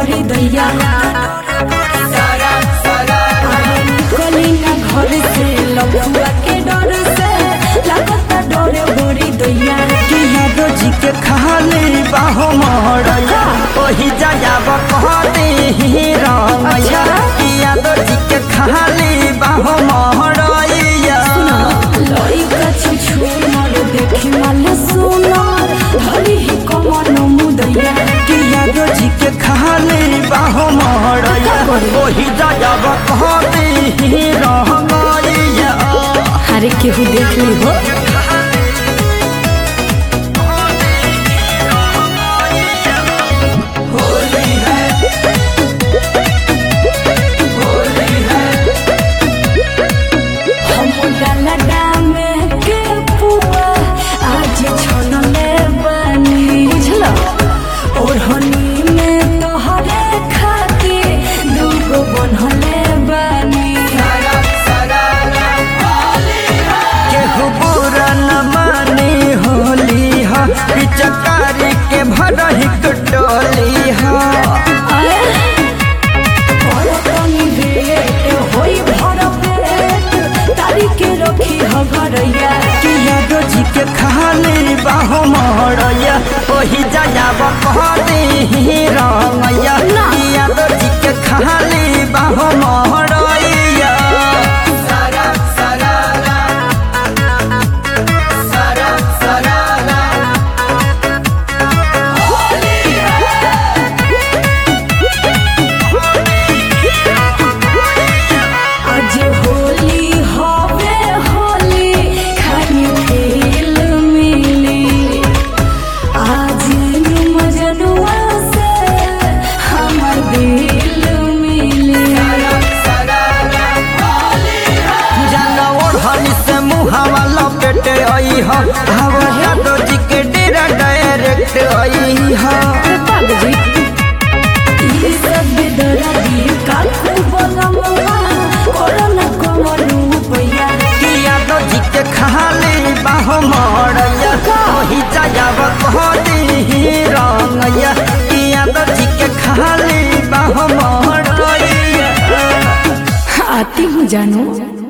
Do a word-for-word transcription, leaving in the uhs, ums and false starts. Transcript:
बड़ी दैया निकली ना घर से लबुआ के डर से लगता डरे बड़ी दैया कि यादव जी के खाली बाहो मरैया ओही जायाब कहते ही रंगैया कि यादव जी के खाली बाहो मरैया लइका छुछु मर देखी माले सुना धरी ही कमर मुदैया कि यादव जी के खाली बाहो मरैया ओही जायाब कहते ही रंगैया। अरे केहू देख ली हो पिचकारी के भरही टोली यादव जी के खाली बाहो मरैया ओही जायाब कहते ही रंगैया यादव जी के खाली बाहो मरैया। यादव जी के डेरा डायरेक्ट आई यादव जी के खाली बाहो मरैया वही जायाब कहते ही रंगैया यादव जी के खाली बाहो मरैया। आती हूँ जानू।